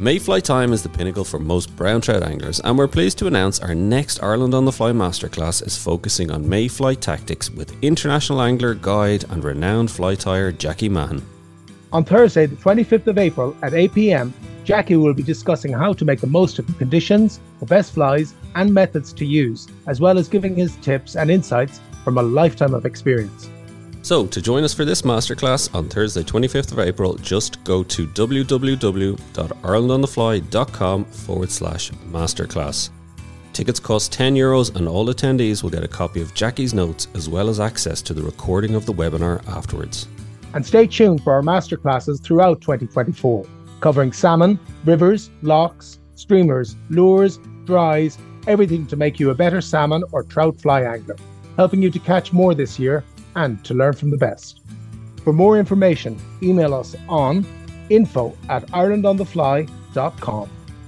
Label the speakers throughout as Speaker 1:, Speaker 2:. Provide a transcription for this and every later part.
Speaker 1: Mayfly time is the pinnacle for most brown trout anglers, and we're pleased to announce our next Ireland on the Fly Masterclass is focusing on mayfly tactics with international angler, guide and renowned fly tyer Jackie Mahan.
Speaker 2: On Thursday, the 25th of April at 8 p.m, Jackie will be discussing how to make the most of the conditions, the best flies and methods to use, as well as giving his tips and insights from a lifetime of experience.
Speaker 1: So, to join us for this masterclass on Thursday 25th of April, just go to www.irelandonthefly.com/masterclass. Tickets cost €10 and all attendees will get a copy of Jackie's notes as well as access to the recording of the webinar afterwards.
Speaker 2: And stay tuned for our masterclasses throughout 2024, covering salmon, rivers, lochs, streamers, lures, dries, everything to make you a better salmon or trout fly angler, helping you to catch more this year and to learn from the best. For more information, email us on info@irelandonthefly.com.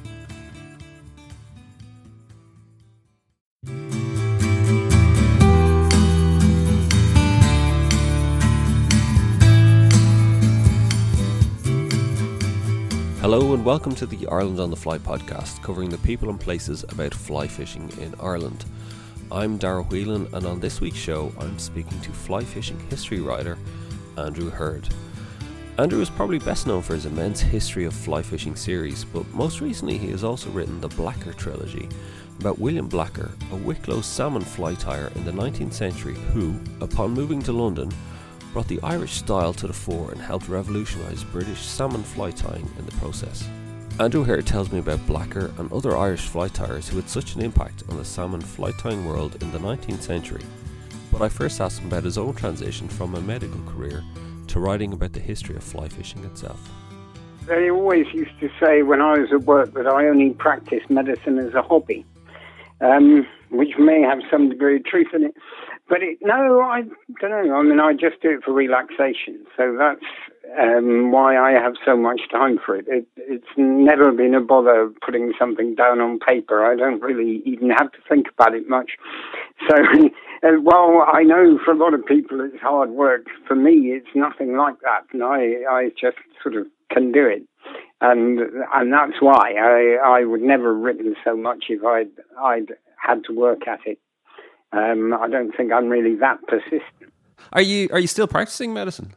Speaker 1: Hello and welcome to the Ireland on the Fly podcast, covering the people and places about fly fishing in Ireland. I'm Darragh Whelan, and on this week's show I'm speaking to fly fishing history writer Andrew Hurd. Andrew is probably best known for his immense history of fly fishing series, but most recently he has also written the Blacker trilogy about William Blacker, a Wicklow salmon fly tyer in the 19th century who, upon moving to London, brought the Irish style to the fore and helped revolutionise British salmon fly tying in the process. Andrew Hurd tells me about Blacker and other Irish fly tyers who had such an impact on the salmon fly tying world in the 19th century. But I first asked him about his own transition from a medical career to writing about the history of fly fishing itself.
Speaker 3: They always used to say when I was at work that I only practiced medicine as a hobby, which may have some degree of truth in it. But I don't know. I mean, I just do it for relaxation. So that's why I have so much time for it. It's never been a bother putting something down on paper. I don't really even have to think about it much. So, while I know for a lot of people it's hard work, for me it's nothing like that. And I just sort of can do it. And that's why I would never have written so much if I'd had to work at it. I don't think I'm really that persistent.
Speaker 1: Are you still practicing medicine?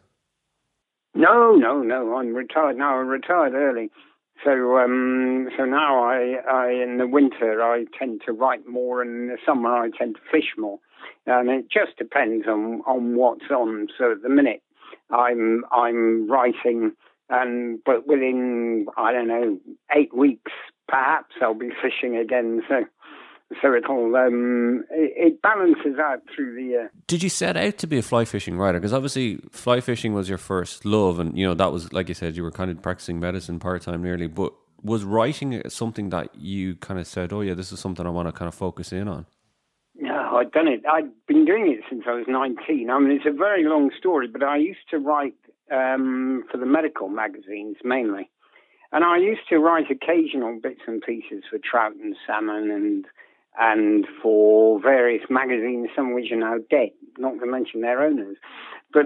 Speaker 3: No. I'm retired now. I retired early, so now I in the winter I tend to write more, and in the summer I tend to fish more, and it just depends on what's on. So at the minute I'm writing, but within 8 weeks perhaps I'll be fishing again. So it balances out through the year.
Speaker 1: Did you set out to be a fly fishing writer? Because obviously fly fishing was your first love, and that was, like you said, you were kind of practicing medicine part-time nearly, but was writing something that you kind of said, oh yeah, this is something I want to kind of focus in on?
Speaker 3: No, I'd done it. I'd been doing it since I was 19. I mean, it's a very long story, but I used to write for the medical magazines mainly. And I used to write occasional bits and pieces for trout and salmon and for various magazines, some of which are now dead, not to mention their owners. But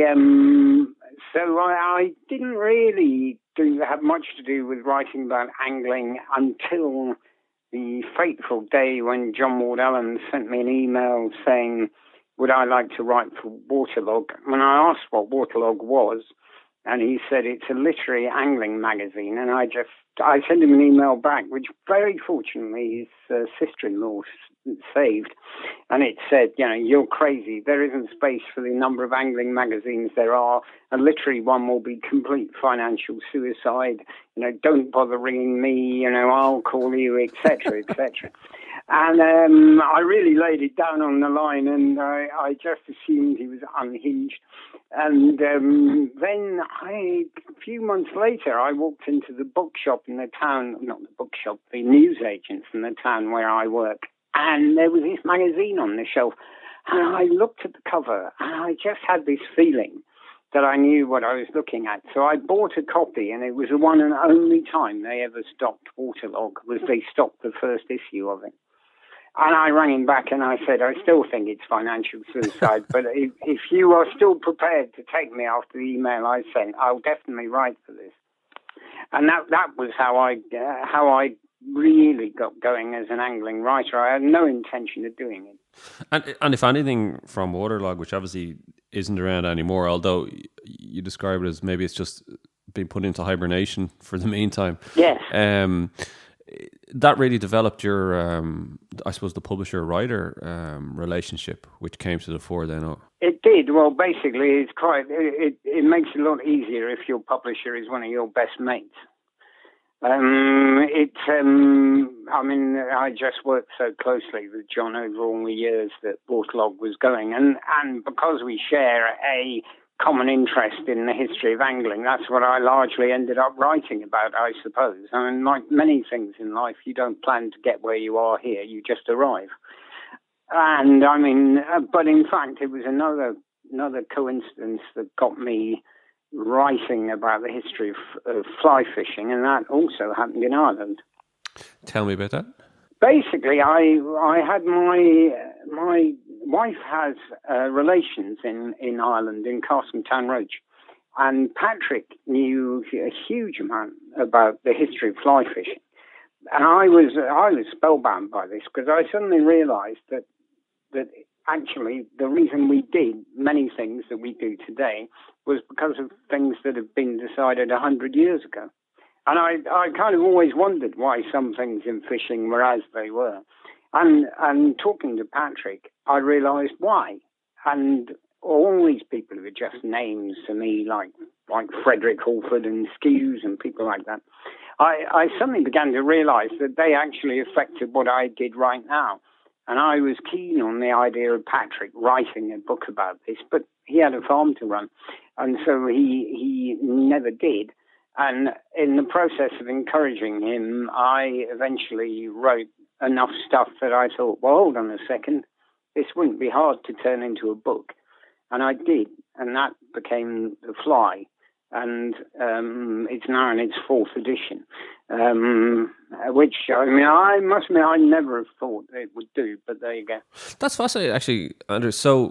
Speaker 3: so I didn't really have much to do with writing about angling until the fateful day when John Ward Allen sent me an email saying, would I like to write for Waterlog? When I asked what Waterlog was, and he said it's a literary angling magazine, and I sent him an email back, which very fortunately his sister-in-law saved, and it said, you're crazy. There isn't space for the number of angling magazines there are. A literary one will be complete financial suicide. Don't bother ringing me. I'll call you, etc., etc. And I really laid it down on the line, and I just assumed he was unhinged. And then a few months later, I walked into the bookshop in the town, not the bookshop, the newsagents in the town where I work. And there was this magazine on the shelf. And I looked at the cover, and I just had this feeling that I knew what I was looking at. So I bought a copy, and it was the one and only time they ever stopped Waterlog, was they stopped the first issue of it. And I rang him back and I said, I still think it's financial suicide, but if you are still prepared to take me after the email I sent, I'll definitely write for this. And that was how I really got going as an angling writer. I had no intention of doing it.
Speaker 1: And if anything from Waterlog, which obviously isn't around anymore, although you describe it as maybe it's just been put into hibernation for the meantime.
Speaker 3: Yes.
Speaker 1: That really developed your, I suppose, the publisher-writer relationship, which came to the fore then.
Speaker 3: It did. Well, basically, it makes it a lot easier if your publisher is one of your best mates. I mean, I just worked so closely with John over all the years that Waterlog was going, and because we share a common interest in the history of angling, that's what I largely ended up writing about, I suppose. I mean, like many things in life, you don't plan to get where you are here, you just arrive. And I mean, but in fact, it was another coincidence that got me writing about the history of fly fishing, and that also happened in Ireland.
Speaker 1: Tell me about that.
Speaker 3: Basically, I had my wife has relations in Ireland, in Castleton Roach, and Patrick knew a huge amount about the history of fly fishing, and I was spellbound by this because I suddenly realised that actually the reason we did many things that we do today was because of things that have been decided 100 years ago. And I kind of always wondered why some things in fishing were as they were. And talking to Patrick, I realised why. And all these people were just names to me, like Frederick Hallford and Skews and people like that. I suddenly began to realise that they actually affected what I did right now. And I was keen on the idea of Patrick writing a book about this, but he had a farm to run, and so he never did. And in the process of encouraging him, I eventually wrote enough stuff that I thought, well, hold on a second, this wouldn't be hard to turn into a book. And I did, and that became The Fly. And it's now in its fourth edition, which, I mean, I must admit, I never have thought it would do, but there you go.
Speaker 1: That's fascinating, actually, Andrew. So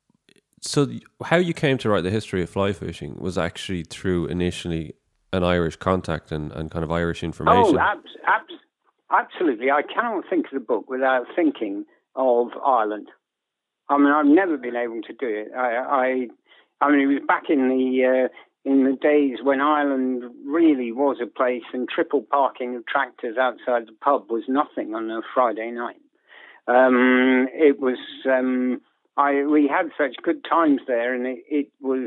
Speaker 1: how you came to write the history of fly fishing was actually through initially an Irish contact and kind of Irish information.
Speaker 3: Oh, absolutely. I cannot think of the book without thinking of Ireland. I mean, I've never been able to do it. I mean, it was back in the days when Ireland really was a place, and triple parking of tractors outside the pub was nothing on a Friday night. It was, we had such good times there, and it was,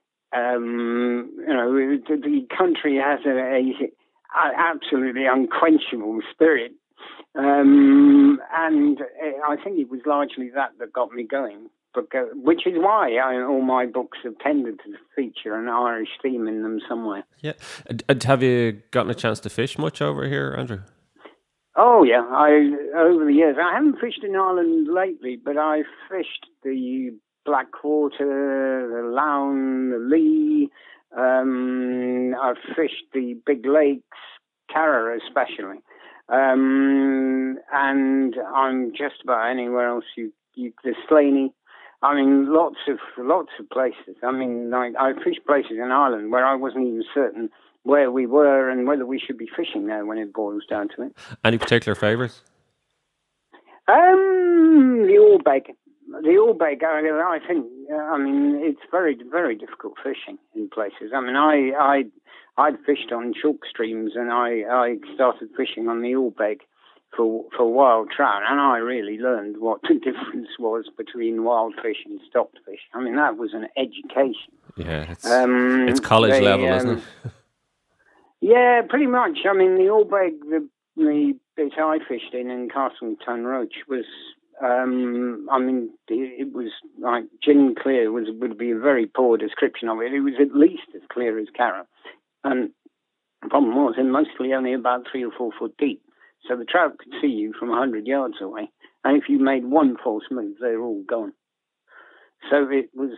Speaker 3: the country has a absolutely unquenchable spirit. And I think it was largely that got me going. Which is why all my books have tended to feature an Irish theme in them somewhere.
Speaker 1: Yeah. And have you gotten a chance to fish much over here, Andrew?
Speaker 3: Oh, yeah. Over the years. I haven't fished in Ireland lately, but I fished the Blackwater, the Lown, the Lee. I've fished the big lakes, Carra especially. And I'm just about anywhere else. The Slaney. I mean, lots of places. I mean, I fished places in Ireland where I wasn't even certain where we were and whether we should be fishing there when it boils down to it.
Speaker 1: Any particular favourites?
Speaker 3: The Orbeg. The Orbeg, I think, I mean, it's very, very difficult fishing in places. I mean, I'd fished on chalk streams, and I started fishing on the Orbeg for wild trout, and I really learned what the difference was between wild fish and stocked fish. I mean, that was an education.
Speaker 1: Yeah, it's college level, isn't it?
Speaker 3: Yeah, pretty much. I mean, the Orbeg, the bit I fished in Castleton Roach was, I mean, it was like gin clear would be a very poor description of it. It was at least as clear as Carra. And the problem was, it mostly only about 3 or 4 foot deep. So the trout could see you from 100 yards away. And if you made one false move, they were all gone. So it was,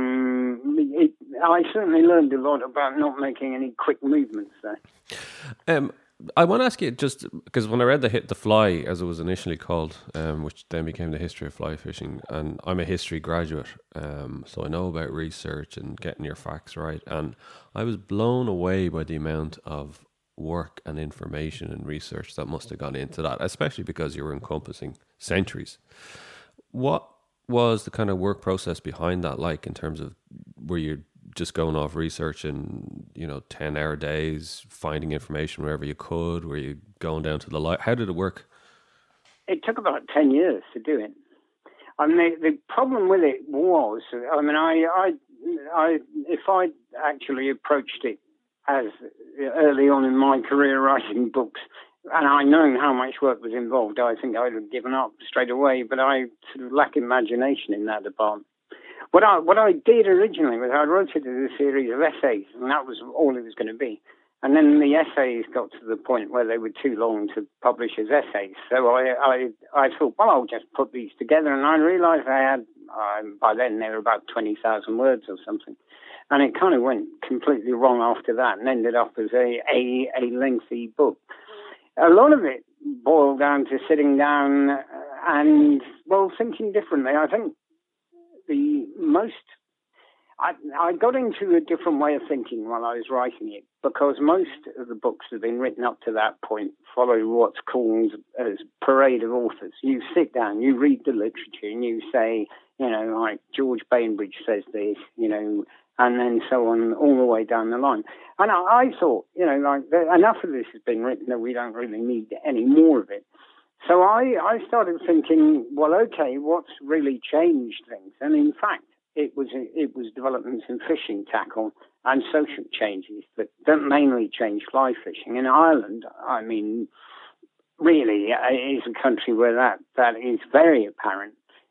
Speaker 3: I certainly learned a lot about not making any quick movements there.
Speaker 1: I want to ask you, just because when I read the Fly, as it was initially called, which then became the history of fly fishing, and I'm a history graduate, so I know about research and getting your facts right, and I was blown away by the amount of work and information and research that must have gone into that, especially because you were encompassing centuries. What was the kind of work process behind that like, in terms of, were you just going off research in, 10-hour days, finding information wherever you could? Were you going down to the light? How did it work?
Speaker 3: It took about 10 years to do it. I mean, the problem with it was, I mean, if I actually approached it as early on in my career writing books, and I know how much work was involved, I think I would have given up straight away, but I sort of lack imagination in that department. What I did originally was I wrote it as a series of essays, and that was all it was going to be. And then the essays got to the point where they were too long to publish as essays. So I thought, well, I'll just put these together. And I realized I had, by then they were about 20,000 words or something. And it kind of went completely wrong after that and ended up as a lengthy book. A lot of it boiled down to sitting down and, well, thinking differently. I think I got into a different way of thinking while I was writing it, because most of the books that have been written up to that point follow what's called as parade of authors. You sit down, you read the literature, and you say, like George Bainbridge says this, and then so on all the way down the line. And I thought, enough of this has been written that we don't really need any more of it. So I started thinking, well, okay, what's really changed things? And in fact, it was developments in fishing tackle and social changes that mainly changed fly fishing. In Ireland, I mean, really is a country where that is very apparent.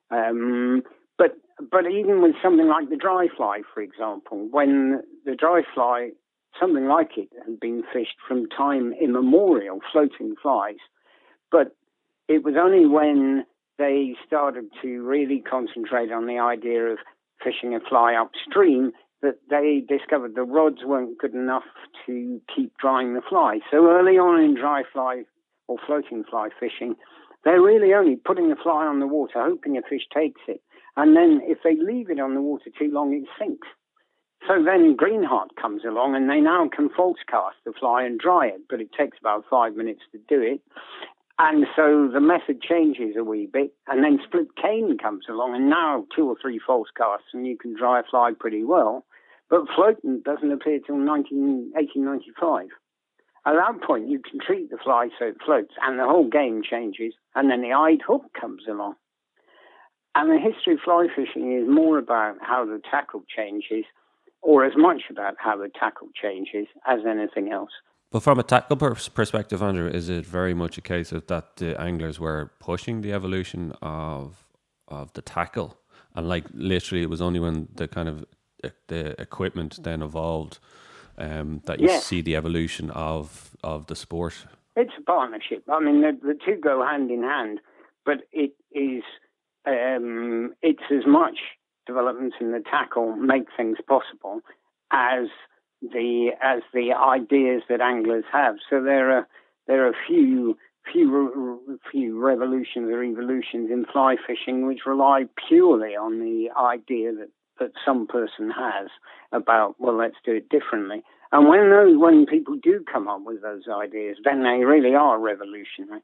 Speaker 3: But even with something like the dry fly, for example, when the dry fly, something like it had been fished from time immemorial, floating flies, but it was only when they started to really concentrate on the idea of fishing a fly upstream that they discovered the rods weren't good enough to keep drying the fly. So early on in dry fly or floating fly fishing, they're really only putting the fly on the water, hoping a fish takes it. And then if they leave it on the water too long, it sinks. So then Greenheart comes along and they now can false cast the fly and dry it, but it takes about 5 minutes to do it. And so the method changes a wee bit, and then split cane comes along, and now 2 or 3 false casts, and you can dry a fly pretty well. But floating doesn't appear till 1895. At that point, you can treat the fly so it floats, and the whole game changes, and then the eyed hook comes along. And the history of fly fishing is more about how the tackle changes, or as much about how the tackle changes as anything else.
Speaker 1: But from a tackle perspective, Andrew, is it very much a case of that the anglers were pushing the evolution of the tackle, and like literally it was only when the kind of the equipment then evolved that you see the evolution of the sport?
Speaker 3: It's a partnership. I mean, the two go hand in hand, but it is it's as much developments in the tackle make things possible as the ideas that anglers have. So there are few revolutions or evolutions in fly fishing which rely purely on the idea that some person has about, well, let's do it differently. And when people do come up with those ideas, then they really are revolutionary.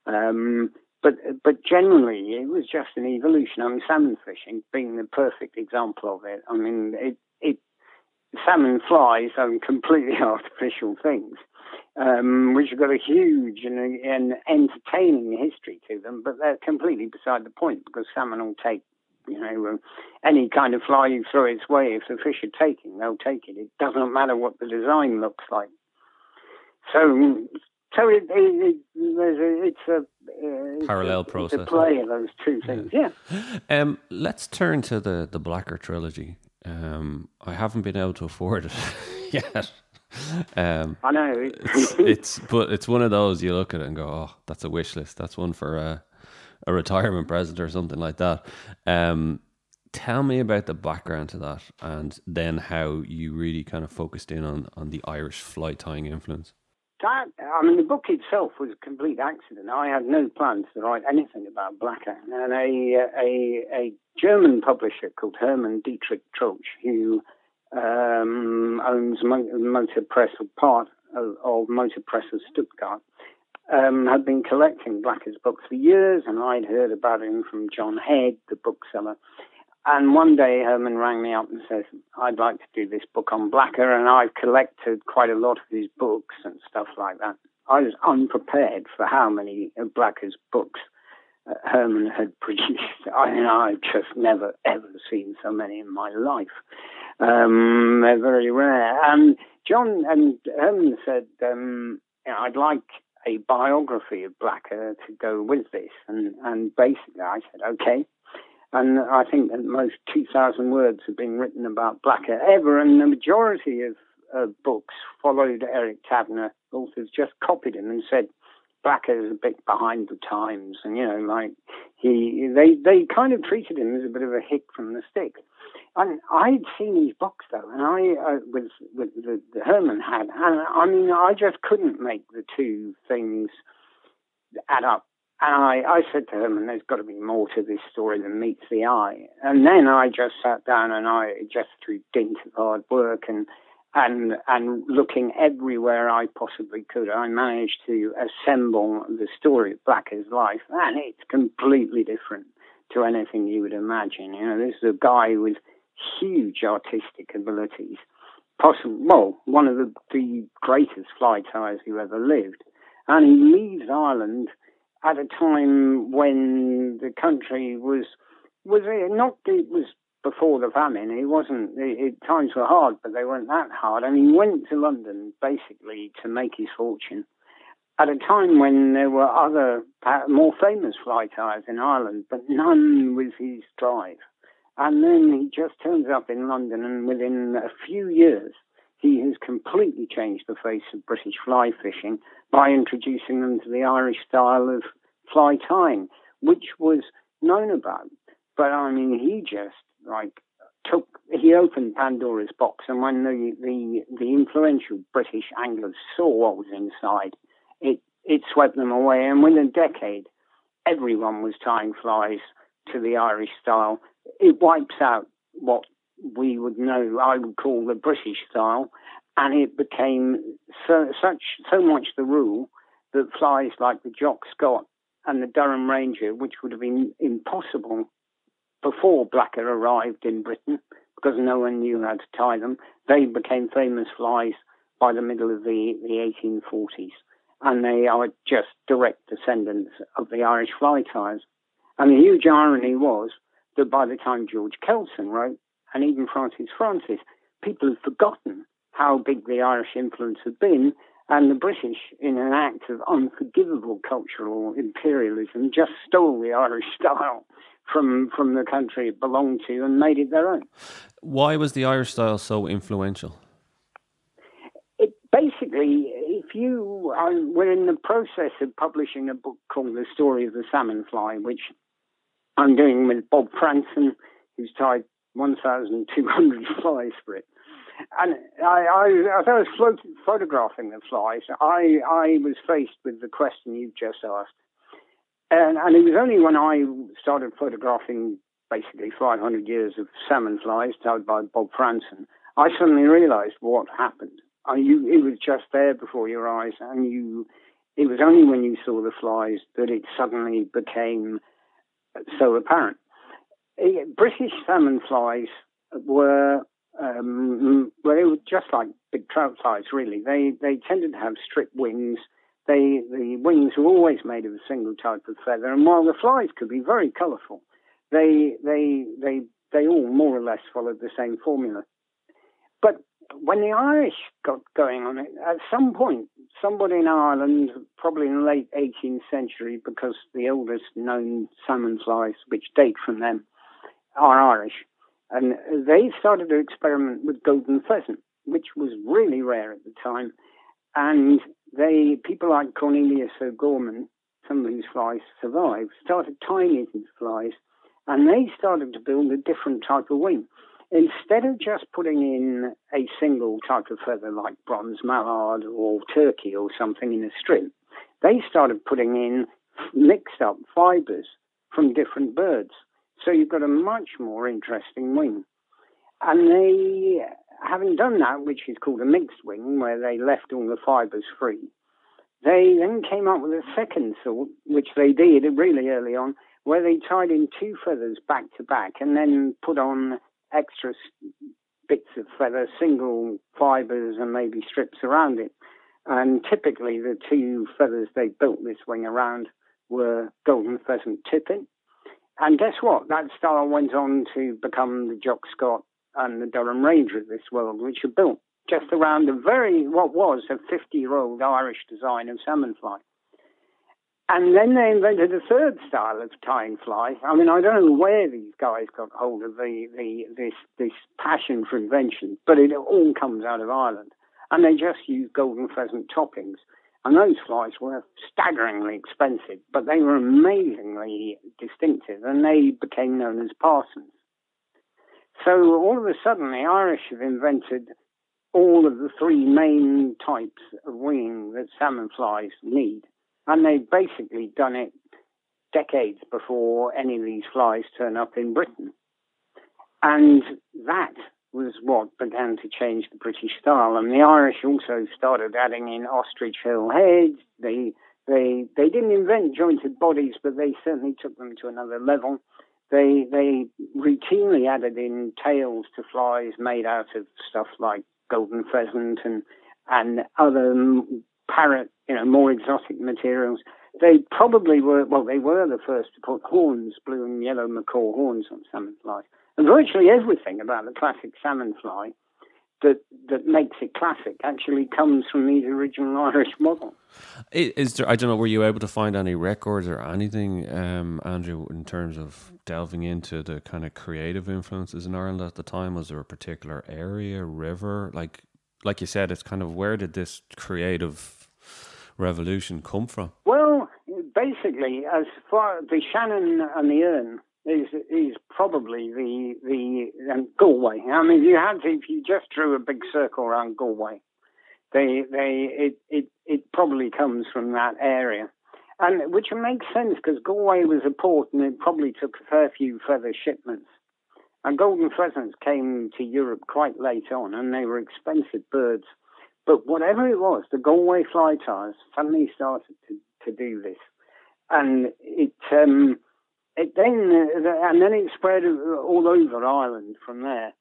Speaker 3: But generally, it was just an evolution. I mean, salmon fishing being the perfect example of it. I mean, salmon flies are completely artificial things, which have got a huge and entertaining history to them, but they're completely beside the point, because salmon will take, any kind of fly you throw its way. If the fish are taking, they'll take it. It doesn't matter what the design looks like. So it's a
Speaker 1: parallel process.
Speaker 3: It's a play of those two things. Yeah.
Speaker 1: Let's turn to the Blacker trilogy. I haven't been able to afford it yet.
Speaker 3: I know
Speaker 1: but it's one of those you look at it and go, oh, that's a wish list. That's one for a retirement present or something like that. Tell me about the background to that, and then how you really kind of focused in on the Irish fly tying influence.
Speaker 3: The book itself was a complete accident. I had no plans to write anything about Blacker. And a German publisher called Hermann Dietrich Troeltsch, who owns Motor Press, or part of Motor Press of Stuttgart, had been collecting Blacker's books for years, and I'd heard about him from John Head, the bookseller. And one day Herman rang me up and says, I'd like to do this book on Blacker, and I've collected quite a lot of his books and stuff like that. I was unprepared for how many of Blacker's books Herman had produced. I've just never, ever seen so many in my life. They're very rare. And Herman said, I'd like a biography of Blacker to go with this. And basically I said, okay. And I think that most 2,000 words have been written about Blacker ever, and the majority of books followed Eric Tabner. Authors just copied him and said, Blacker is a bit behind the times, and they kind of treated him as a bit of a hick from the stick. And I'd seen his books though, and I with the Herman had, and I just couldn't make the two things add up. And I said to Herman, there's got to be more to this story than meets the eye. And then I just sat down and I just through dint of hard work and looking everywhere I possibly could, I managed to assemble the story of Blacker's life, and it's completely different to anything you would imagine. This is a guy with huge artistic abilities, one of the greatest fly tyers who ever lived, and he leaves Ireland at a time when the country was before the famine. It wasn't. Times were hard, but they weren't that hard. And he went to London basically to make his fortune at a time when there were other more famous fly tyers in Ireland, but none with his drive. And then he just turns up in London, and within a few years, he has completely changed the face of British fly fishing by introducing them to the Irish style of fly tying, which was known about. But he just he opened Pandora's box, and when the influential British anglers saw what was inside, it swept them away. And within a decade, everyone was tying flies to the Irish style. It wipes out what we would know, I would call the British style, and it became so much the rule that flies like the Jock Scott and the Durham Ranger, which would have been impossible before Blacker arrived in Britain because no one knew how to tie them, they became famous flies by the middle of the 1840s. And they are just direct descendants of the Irish fly tyers. And the huge irony was that by the time George Kelson wrote, and even Francis, people had forgotten how big the Irish influence had been, and the British, in an act of unforgivable cultural imperialism, just stole the Irish style from the country it belonged to and made it their own.
Speaker 1: Why was the Irish style so influential?
Speaker 3: Basically, we're in the process of publishing a book called The Story of the Salmon Fly, which I'm doing with Bob Franson, who's tied 1,200 flies for it. And as I was photographing the flies, I was faced with the question you've just asked. And it was only when I started photographing basically 500 years of salmon flies tied by Bob Franson, I suddenly realized what happened. It was just there before your eyes, and it was only when you saw the flies that it suddenly became so apparent. British salmon flies were they were just like big trout flies, really. They tended to have strip wings. The wings were always made of a single type of feather, and while the flies could be very colourful, they all more or less followed the same formula. But when the Irish got going on it, at some point, somebody in Ireland, probably in the late 18th century, because the oldest known salmon flies, which date from them, are Irish, and they started to experiment with golden pheasant, which was really rare at the time. And people like Cornelius O'Gorman, some of whose flies survived, started tying it into flies, and they started to build a different type of wing. Instead of just putting in a single type of feather like bronze mallard or turkey or something in a strip, they started putting in mixed up fibres from different birds. So you've got a much more interesting wing. And having done that, which is called a mixed wing, where they left all the fibres free, they then came up with a second sort, which they did really early on, where they tied in 2 feathers back to back and then put on extra bits of feather, single fibres and maybe strips around it. And typically the 2 feathers they built this wing around were golden pheasant tippet. And guess what? That style went on to become the Jock Scott and the Durham Ranger of this world, which are built just around what was a 50-year-old Irish design of salmon fly. And then they invented a third style of tying fly. I mean, I don't know where these guys got hold of this passion for invention, but it all comes out of Ireland. And they just used golden pheasant toppings. And those flies were staggeringly expensive, but they were amazingly distinctive, and they became known as parsons. So all of a sudden, the Irish have invented all of the 3 main types of winging that salmon flies need. And they've basically done it decades before any of these flies turn up in Britain. And that was what began to change the British style. And the Irish also started adding in ostrich hill heads. They didn't invent jointed bodies, but they certainly took them to another level. They routinely added in tails to flies made out of stuff like golden pheasant and other parrot, more exotic materials. They probably were the first to put horns, blue and yellow macaw horns on salmon flies. And virtually everything about the classic salmon fly that makes it classic actually comes from these original Irish models.
Speaker 1: Is there, I don't know, were you able to find any records or anything, Andrew, in terms of delving into the kind of creative influences in Ireland at the time? Was there a particular area, river? Like you said, it's kind of, where did this creative revolution come from?
Speaker 3: Well, basically, as far the Shannon and the Erne is probably the Galway. I mean, if you just drew a big circle around Galway, it probably comes from that area, and which makes sense because Galway was a port, and it probably took a fair few feather shipments. And golden pheasants came to Europe quite late on, and they were expensive birds. But whatever it was, the Galway fly tyers suddenly started to do this, and it then it spread all over Ireland from there.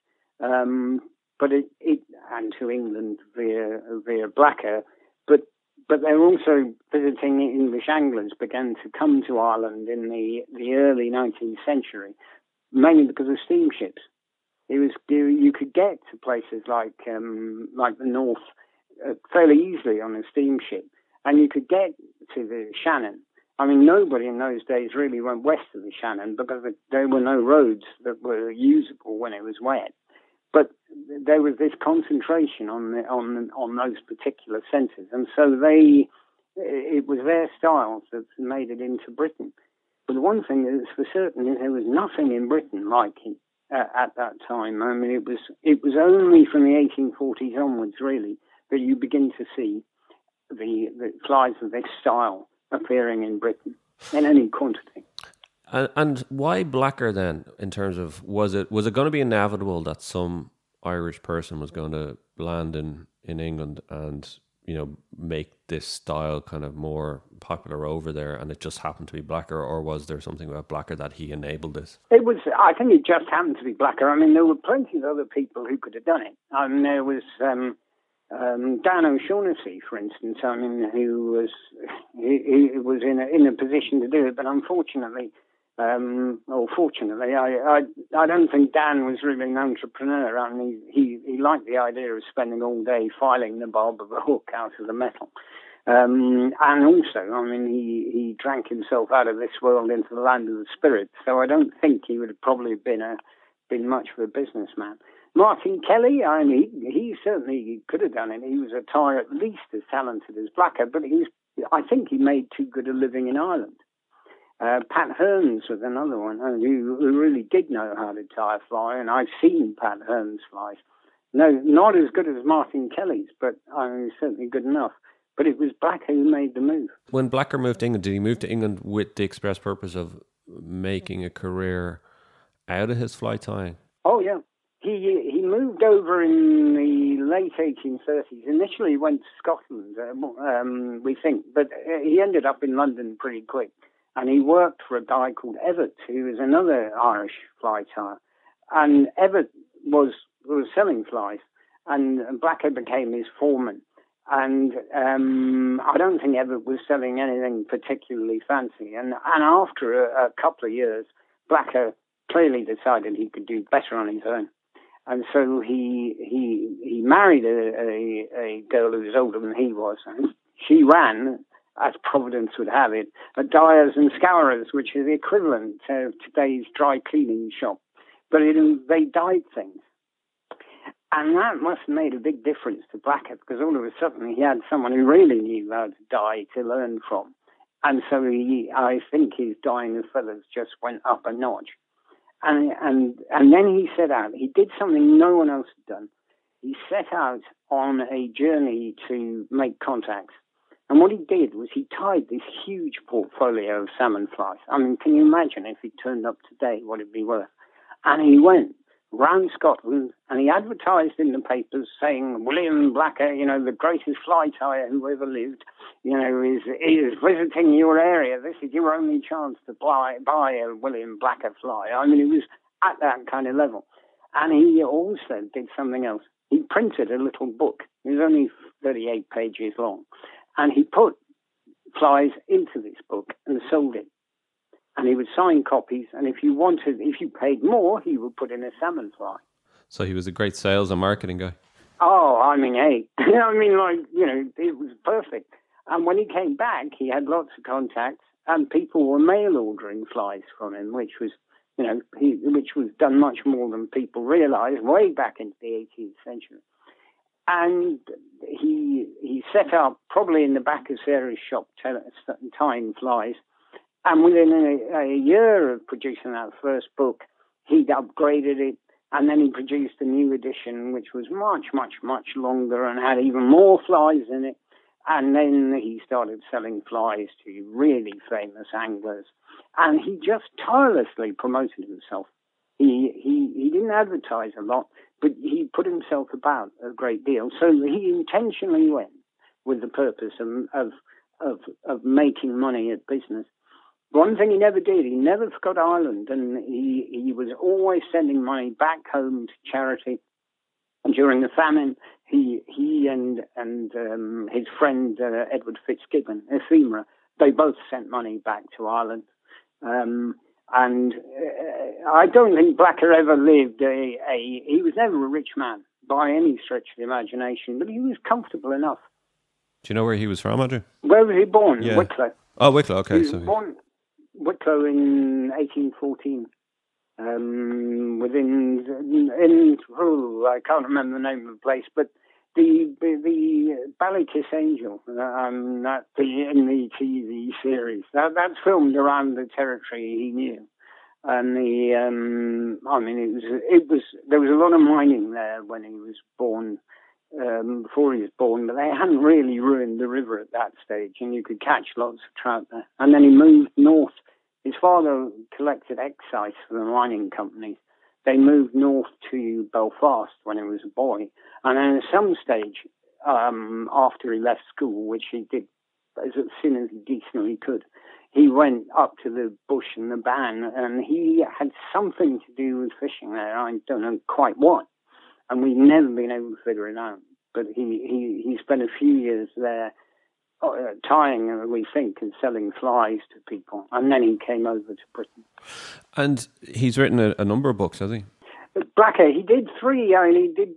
Speaker 3: But it and to England via Blacker, but they were also visiting English anglers began to come to Ireland in the early 19th century, mainly because of steamships. You could get to places like the north fairly easily on a steamship, and you could get to the Shannon. I mean, nobody in those days really went west of the Shannon because there were no roads that were usable when it was wet. But there was this concentration on those particular centres, and so it was their styles that made it into Britain. But the one thing that is for certain is there was nothing in Britain like it at that time. I mean, it was only from the 1840s onwards, really, that you begin to see the flies of this style appearing in Britain in any quantity.
Speaker 1: And why Blacker then? In terms of, was it going to be inevitable that some Irish person was going to land in England and make this style kind of more popular over there, and it just happened to be Blacker, or was there something about Blacker that he enabled this?
Speaker 3: I think it just happened to be Blacker. I mean, there were plenty of other people who could have done it. I mean, there was Dan O'Shaughnessy, for instance. I mean, who was in a position to do it, but unfortunately, fortunately, I don't think Dan was really an entrepreneur. I mean, he liked the idea of spending all day filing the barb of a hook out of the metal. And also, I mean, he drank himself out of this world into the land of the spirits. So I don't think he would have probably been much of a businessman. Martin Kelly, I mean, he certainly could have done it. He was a tyer at least as talented as Blacker, but I think he made too good a living in Ireland. Pat Hearns was another one who really did know how to tie a fly, and I've seen Pat Hearns' flies. No, not as good as Martin Kelly's, but certainly good enough. But it was Blacker who made the move.
Speaker 1: When Blacker moved to England, did he move to England with the express purpose of making a career out of his fly tying?
Speaker 3: Oh, yeah. He moved over in the late 1830s. Initially, he went to Scotland, we think, but he ended up in London pretty quick. And he worked for a guy called Evatt, who was another Irish fly tyer. And Evatt was selling flies, and Blacker became his foreman. And I don't think Evatt was selling anything particularly fancy. And after a couple of years, Blacker clearly decided he could do better on his own. And so he married a girl who was older than he was. And she ran, as Providence would have it, a dyers and scourers, which is the equivalent to today's dry cleaning shop. But they dyed things. And that must have made a big difference to Blacker, because all of a sudden he had someone who really knew how to dye to learn from. And so I think his dyeing of feathers just went up a notch. And then he set out. He did something no one else had done. He set out on a journey to make contacts. And what he did was he tied this huge portfolio of salmon flies. I mean, can you imagine if he turned up today, what it'd be worth? And he went round Scotland, and he advertised in the papers saying, William Blacker, the greatest fly tyer who ever lived, is visiting your area. This is your only chance to buy a William Blacker fly. I mean, it was at that kind of level. And he also did something else. He printed a little book. It was only 38 pages long. And he put flies into this book and sold it. And he would sign copies, and if you paid more, he would put in a salmon fly.
Speaker 1: So he was a great sales and marketing guy.
Speaker 3: Oh, I mean, hey. It was perfect. And when he came back, he had lots of contacts, and people were mail ordering flies from him, which was done much more than people realized way back into the 18th century. And he set up, probably in the back of Sarah's shop, tying flies. And within a year of producing that first book, he'd upgraded it, and then he produced a new edition, which was much, much, much longer and had even more flies in it. And then he started selling flies to really famous anglers. And he just tirelessly promoted himself. He didn't advertise a lot, but he put himself about a great deal. So he intentionally went with the purpose of making money at business. One thing he never did, he never forgot Ireland, and he was always sending money back home to charity. And during the famine, he and his friend Edward Fitzgibbon, Ephemera, they both sent money back to Ireland. And I don't think Blacker ever lived he was never a rich man by any stretch of the imagination, but he was comfortable enough.
Speaker 1: Do you know where he was from, Andrew?
Speaker 3: Where was he born? Yeah. Wicklow.
Speaker 1: Oh, Wicklow, okay.
Speaker 3: He was born Wicklow in 1814. I can't remember the name of the place, but the Ballykiss Angel, in the TV series, that's filmed around the territory he knew, and there was a lot of mining there when he was born. Before he was born, but they hadn't really ruined the river at that stage, and you could catch lots of trout there. And then he moved north. His father collected excise for the mining companies. They moved north to Belfast when he was a boy. And then at some stage, after he left school, which he did as soon as he decently could, he went up to the bush and the Bann, and he had something to do with fishing there. I don't know quite what. And we've never been able to figure it out. But he spent a few years there tying, we think, and selling flies to people. And then he came over to Britain. And
Speaker 1: he's written a number of books, has he?
Speaker 3: Blacker, he did 3. I mean, he did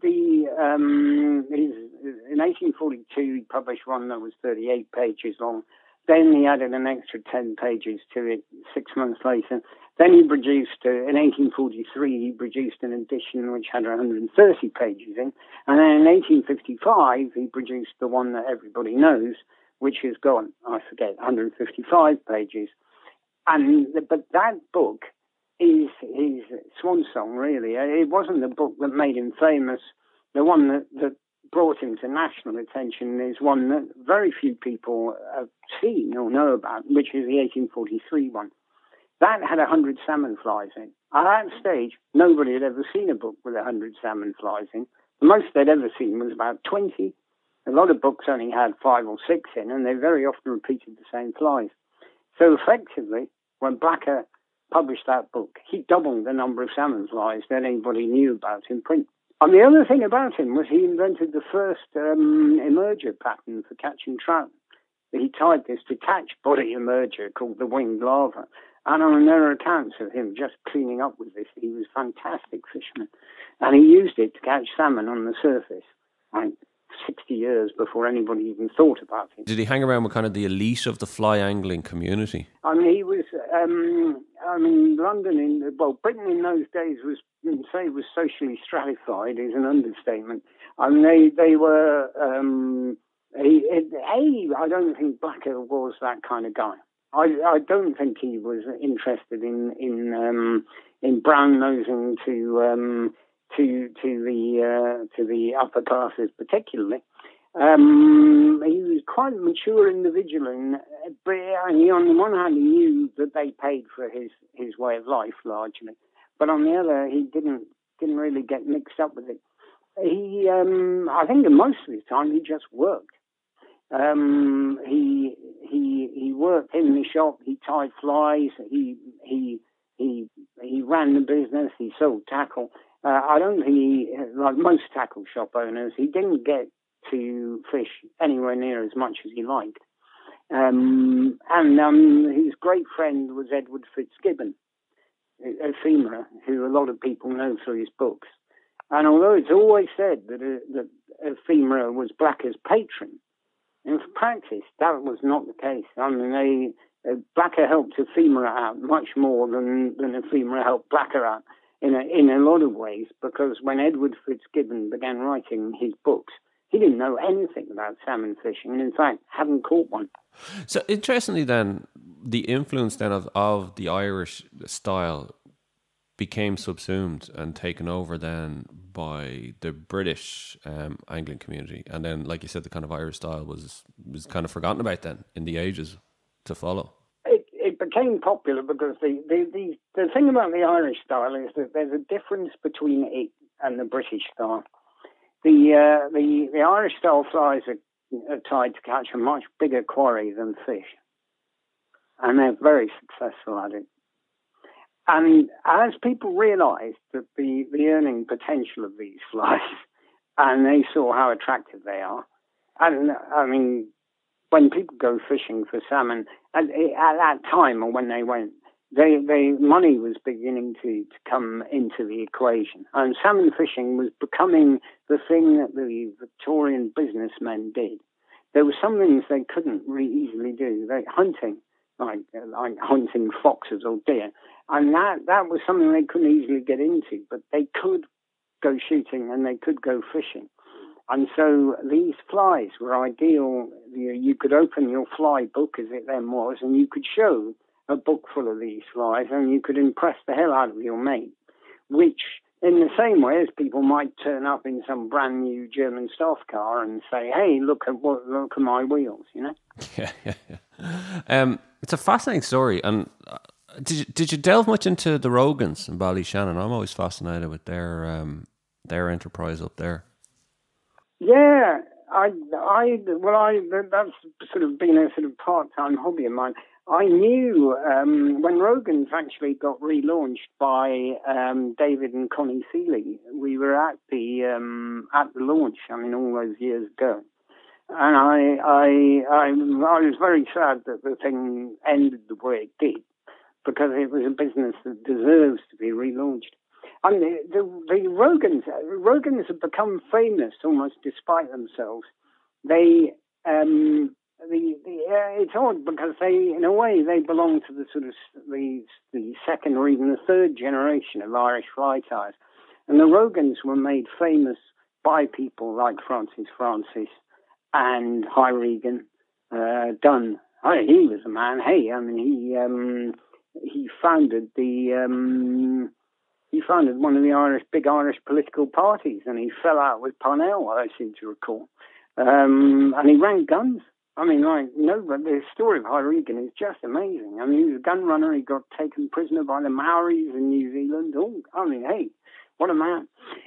Speaker 3: in 1842, he published one that was 38 pages long. Then he added an extra 10 pages to it 6 months later. Then he produced, in 1843, he produced an edition which had 130 pages in. And then in 1855, he produced the one that everybody knows, which has got, I forget, 155 pages. But that book is his swan song, really. It wasn't the book that made him famous. The one that brought him to national attention is one that very few people have seen or know about, which is the 1843 one. That had 100 salmon flies in. At that stage, nobody had ever seen a book with 100 salmon flies in. The most they'd ever seen was about 20. A lot of books only had 5 or 6 in, and they very often repeated the same flies. So effectively, when Blacker published that book, he doubled the number of salmon flies that anybody knew about in print. And the other thing about him was he invented the first emerger pattern for catching trout. He tied this detached body emerger called the winged lava. And there are accounts of him just cleaning up with this. He was a fantastic fisherman. And he used it to catch salmon on the surface. 60 years before anybody even thought about it.
Speaker 1: Did he hang around with kind of the elite of the fly angling community?
Speaker 3: I mean, he was, London, Britain in those days was socially stratified is an understatement. I mean, they were, I don't think Blacker was that kind of guy. I don't think he was interested in brown nosing to the upper classes particularly. He was quite a mature individual, but on the one hand he knew that they paid for his way of life largely, but on the other he didn't really get mixed up with it. He, I think most of the time he just worked. He worked in the shop. He tied flies. He ran the business. He sold tackle. I don't think like most tackle shop owners, he didn't get to fish anywhere near as much as he liked. His great friend was Edward Fitzgibbon, a femur, who a lot of people know through his books. And although it's always said that Ephemera was Blacker's patron, in practice that was not the case. I mean, Blacker helped Ephemera out much more than Ephemera helped Blacker out in a lot of ways, because when Edward Fitzgibbon began writing his books, he didn't know anything about salmon fishing, and in fact hadn't caught one.
Speaker 1: So interestingly then, the influence then of the Irish style became subsumed and taken over then by the British angling community, and then, like you said, the kind of Irish style was kind of forgotten about then in the ages to follow.
Speaker 3: It became popular because the thing about the Irish style is that there's a difference between it and the British style. The Irish style flies are tied to catch a much bigger quarry than fish, and they're very successful at it. And as people realised that the earning potential of these flies, and they saw how attractive they are, and I mean, when people go fishing for salmon, at that time or when they went, money was beginning to come into the equation, and salmon fishing was becoming the thing that the Victorian businessmen did. There were some things they couldn't really easily do, hunting. Like hunting foxes or deer, and that was something they couldn't easily get into, but they could go shooting and they could go fishing, and so these flies were ideal. You could open your fly book, as it then was, and you could show a book full of these flies, and you could impress the hell out of your mate, which, in the same way as people might turn up in some brand new German staff car and say, "Hey, look at my wheels," you know.
Speaker 1: Yeah. It's a fascinating story. And did you delve much into the Rogans in Ballyshannon? I'm always fascinated with their enterprise up there.
Speaker 3: Yeah, that's sort of been a sort of part-time hobby of mine. I knew when Rogan's actually got relaunched by David and Connie Seeley. We were at the launch. I mean, all those years ago. And I was very sad that the thing ended the way it did, because it was a business that deserves to be relaunched. And the Rogans have become famous almost despite themselves. They it's odd because they, in a way, they belong to the sort of the second or even the third generation of Irish fly tyers. And the Rogans were made famous by people like Francis and High Regan Dunn. He was a man. Hey, I mean, he founded one of the big Irish political parties, and he fell out with Parnell, I seem to recall. And he ran guns. I mean, like, no, but the story of Hyregan is just amazing. I mean, he was a gun runner. He got taken prisoner by the Maoris in New Zealand. Oh, I mean, hey, what a man.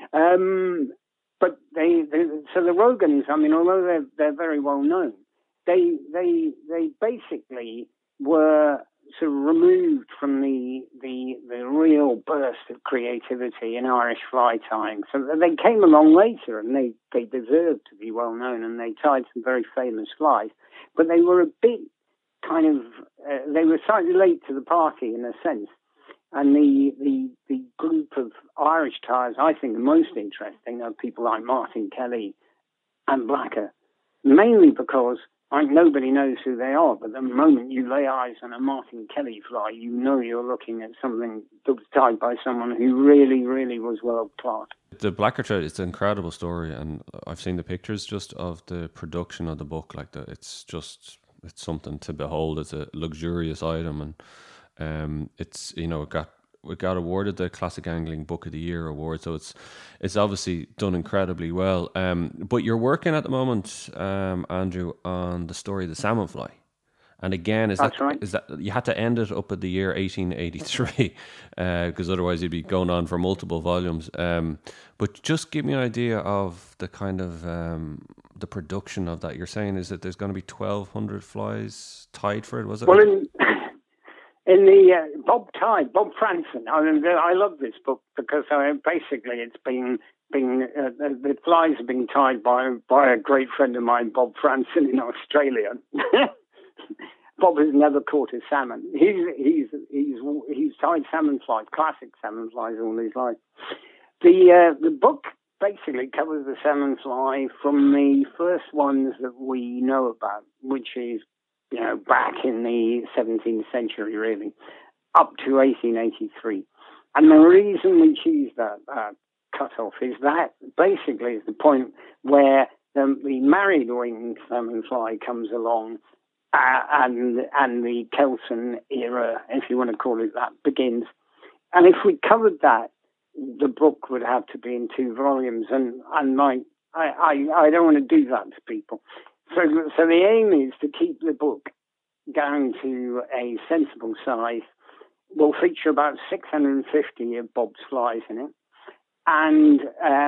Speaker 3: But so the Rogans, I mean, although they're very well known, they basically were sort of removed from the real burst of creativity in Irish fly tying. So they came along later, and they deserved to be well known, and they tied some very famous flies. But they were a bit kind of they were slightly late to the party in a sense. And the group of Irish tyers I think the most interesting are people like Martin Kelly and Blacker, mainly because nobody knows who they are, but the moment you lay eyes on a Martin Kelly fly, you know you're looking at something that was tied by someone who really, really was world class.
Speaker 1: The Blacker Trout, it's an incredible story, and I've seen the pictures just of the production of the book. It's something to behold. It's a luxurious item, and it's it got awarded the Classic Angling Book of the Year award, so it's obviously done incredibly well. But you're working at the moment, Andrew, on the story of the salmon fly, and again, is that you had to end it up at the year 1883 because otherwise you'd be going on for multiple volumes. But just give me an idea of the kind of the production of that. You're saying is that there's going to be 1,200 flies tied for it? Was it?
Speaker 3: Well, in the Bob Franson. I love this book because basically it's been the flies have been tied by a great friend of mine, Bob Franson in Australia. Bob has never caught a salmon. He's tied salmon flies, classic salmon flies all his life. The book basically covers the salmon fly from the first ones that we know about, which is back in the 17th century, really, up to 1883. And the reason we choose that cut-off is that basically is the point where the married winged salmon fly comes along and the Kelson era, if you want to call it that, begins. And if we covered that, the book would have to be in 2 volumes. And I don't want to do that to people. So the aim is to keep the book down to a sensible size. We'll feature about 650 of Bob's flies in it, and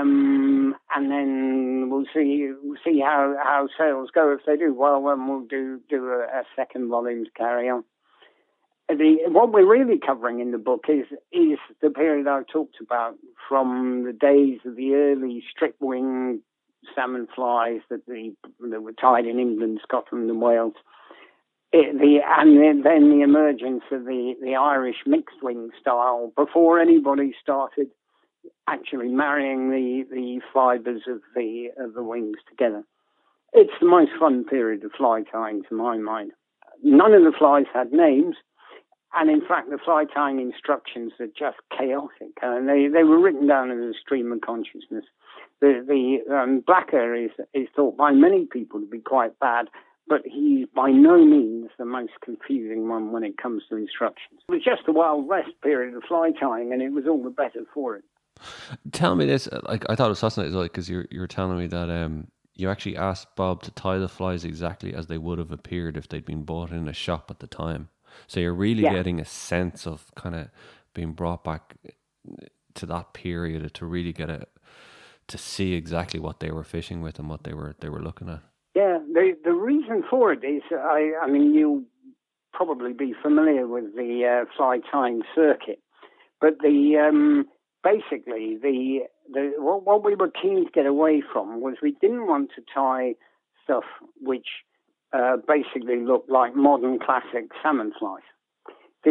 Speaker 3: then we'll see how sales go. If they do well, then we'll do a second volume to carry on. What we're really covering in the book is the period I talked about, from the days of the early strip-wing salmon flies that were tied in England, Scotland and Wales, and then the emergence of the Irish mixed wing style before anybody started actually marrying the fibres of the wings together. It's the most fun period of fly tying to my mind. None of the flies had names, and in fact the fly tying instructions are just chaotic, and they were written down as a stream of consciousness. The Blacker is thought by many people to be quite bad, but he's by no means the most confusing one when it comes to instructions. It was just a Wild West period of fly tying, and it was all the better for it.
Speaker 1: Tell me this, I thought it was fascinating, because you were telling me that you actually asked Bob to tie the flies exactly as they would have appeared if they'd been bought in a shop at the time. So you're really getting a sense of kind of being brought back to that period to really get to see exactly what they were fishing with and what they were looking at.
Speaker 3: Yeah, the reason for it is, I mean, you'll probably be familiar with the fly tying circuit, but basically what we were keen to get away from was we didn't want to tie stuff which basically looked like modern classic salmon flies. I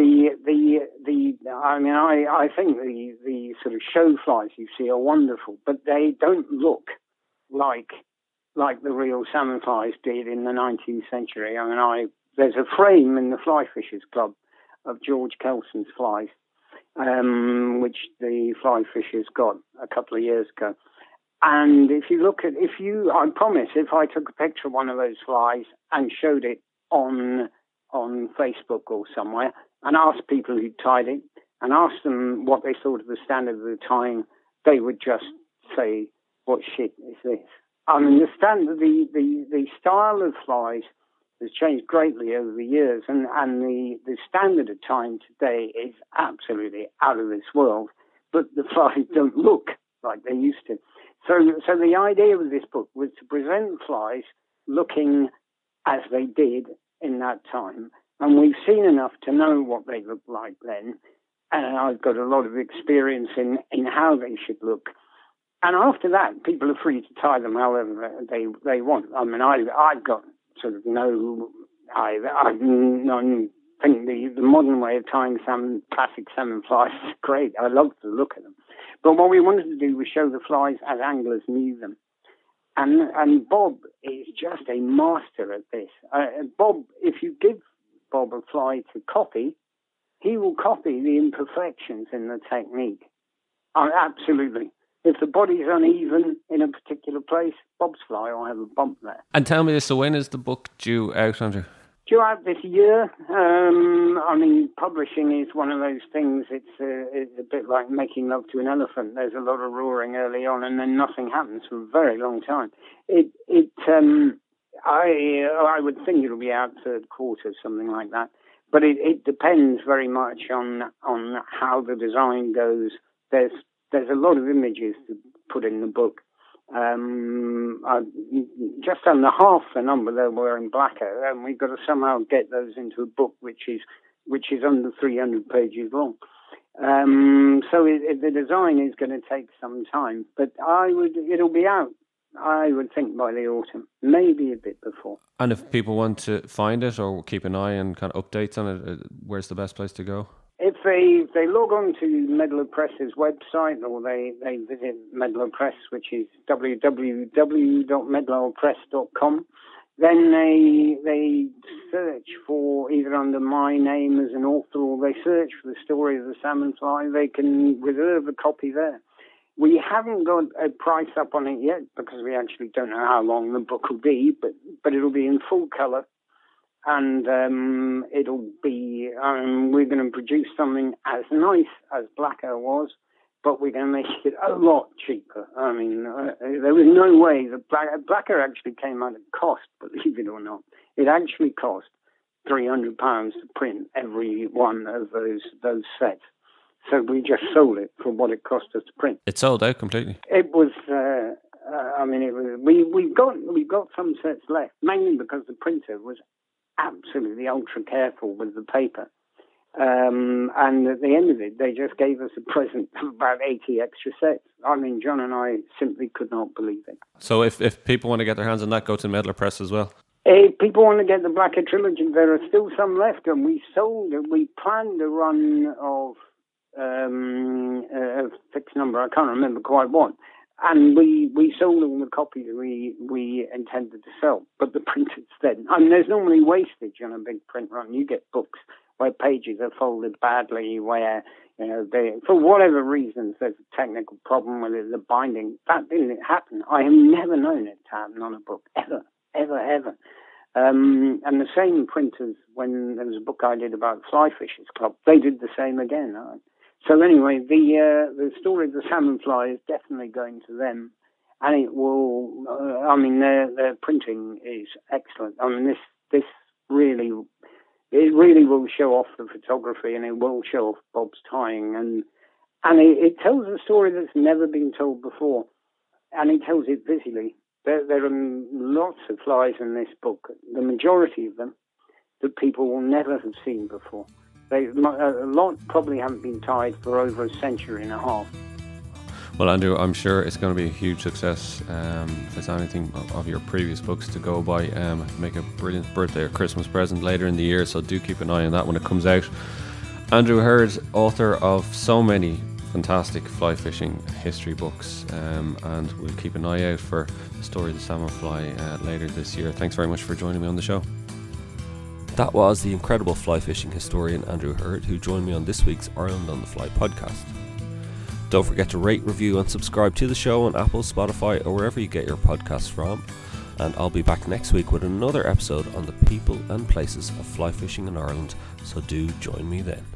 Speaker 3: think the sort of show flies you see are wonderful, but they don't look like the real salmon flies did in the 19th century. I mean, there's a frame in the Fly Fishers Club of George Kelson's flies, which the Fly Fishers got a couple of years ago. And if you look at, I promise, if I took a picture of one of those flies and showed it on Facebook or somewhere, and asked people who tied it, and asked them what they thought of the standard of the tying, they would just say, "What shit is this?" I mean, the style of flies has changed greatly over the years, and the standard of time today is absolutely out of this world. But the flies don't look like they used to. So the idea of this book was to present flies looking as they did in that time, and we've seen enough to know what they looked like then. And I've got a lot of experience in how they should look. And after that, people are free to tie them however they want. I mean, I've got sort of I think the modern way of tying classic salmon flies is great. I love to look at them. But what we wanted to do was show the flies as anglers knew them. And Bob is just a master at this. Bob, if you give Bob a fly to copy, he will copy the imperfections in the technique. Absolutely. If the body's uneven in a particular place, Bob's fly will have a bump there.
Speaker 1: And tell me this, so when is the book due out, Andrew?
Speaker 3: Due out this year. I mean, publishing is one of those things, it's a bit like making love to an elephant. There's a lot of roaring early on and then nothing happens for a very long time. I would think it'll be out third quarter, something like that. But it depends very much on how the design goes. There's a lot of images to put in the book. Just under half the number there were in Blacker, and we've got to somehow get those into a book which is under 300 pages long. So the design is going to take some time, but it'll be out, I would think, by the autumn, maybe a bit before.
Speaker 1: And if people want to find it or keep an eye and kind of updates on it, where's the best place to go?
Speaker 3: If they log on to Medlar Press's website, or they visit Medlar Press, which is www.medlarpress.com, then they search for either under my name as an author, or they search for the story of the salmon fly. They can reserve a copy there. We haven't got a price up on it yet because we actually don't know how long the book will be, but it'll be in full colour. And it'll be, we're going to produce something as nice as Blacker was, but we're going to make it a lot cheaper. I mean, there was no way that Blacker actually came out at cost, believe it or not. It actually cost £300 to print every one of those sets. So we just sold it for what it cost us to print.
Speaker 1: It sold out completely.
Speaker 3: It was, we've got some sets left, mainly because the printer was absolutely ultra careful with the paper. And at the end of it, they just gave us a present of about 80 extra sets. I mean, John and I simply could not believe it.
Speaker 1: So if people want to get their hands on that, go to Medlar Press as well?
Speaker 3: If people want to get the Blacker Trilogy, there are still some left, and we planned a run of a fixed number, I can't remember quite what. And we sold all the copies we intended to sell, but the printers then. I mean, there's normally wastage on a big print run. You get books where pages are folded badly, where for whatever reasons there's a technical problem with it, the binding. That didn't happen. I have never known it to happen on a book ever. And the same printers, when there was a book I did about Fly Fishers Club, they did the same again. So anyway, the story of the salmon fly is definitely going to them, and it will. Their printing is excellent. I mean, this really will show off the photography, and it will show off Bob's tying, and it tells a story that's never been told before, and it tells it visually. There are lots of flies in this book. The majority of them that people will never have seen before. A lot probably haven't been tied for over a century and a half.
Speaker 1: Well, Andrew, I'm sure it's going to be a huge success. If there's anything of your previous books to go by, make a brilliant birthday or Christmas present later in the year, so do keep an eye on that when it comes out. Andrew Hurd, author of so many fantastic fly fishing history books, and we'll keep an eye out for the story of the salmon fly later this year. Thanks very much for joining me on the show. That was the incredible fly fishing historian Andrew Hurd, who joined me on this week's Ireland on the Fly podcast. Don't forget to rate, review and subscribe to the show on Apple, Spotify or wherever you get your podcasts from. And I'll be back next week with another episode on the people and places of fly fishing in Ireland, so do join me then.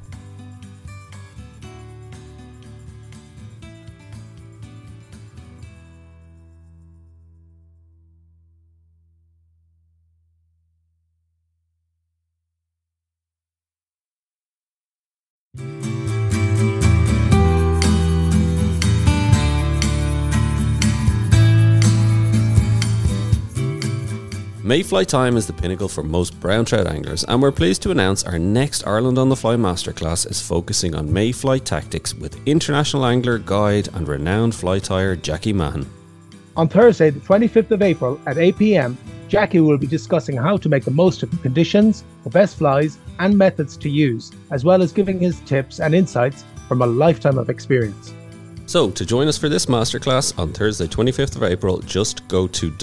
Speaker 1: Mayfly time is the pinnacle for most brown trout anglers, and we're pleased to announce our next Ireland on the Fly Masterclass is focusing on mayfly tactics with international angler, guide and renowned fly tyer Jackie Mahon.
Speaker 2: On Thursday, the 25th of April at 8 p.m, Jackie will be discussing how to make the most of the conditions, the best flies and methods to use, as well as giving his tips and insights from a lifetime of experience.
Speaker 1: So, to join us for this masterclass on Thursday 25th of April, just go to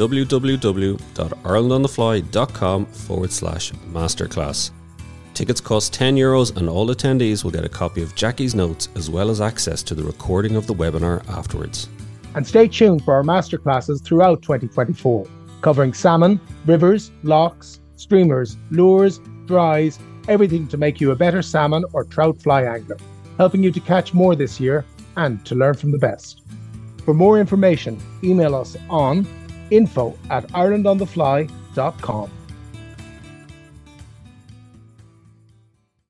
Speaker 1: www.irelandonthefly.com/masterclass. Tickets cost €10 and all attendees will get a copy of Jackie's notes as well as access to the recording of the webinar afterwards.
Speaker 2: And stay tuned for our masterclasses throughout 2024, covering salmon, rivers, lochs, streamers, lures, dries, everything to make you a better salmon or trout fly angler, helping you to catch more this year and to learn from the best. For more information, email us on info@irelandonthefly.com.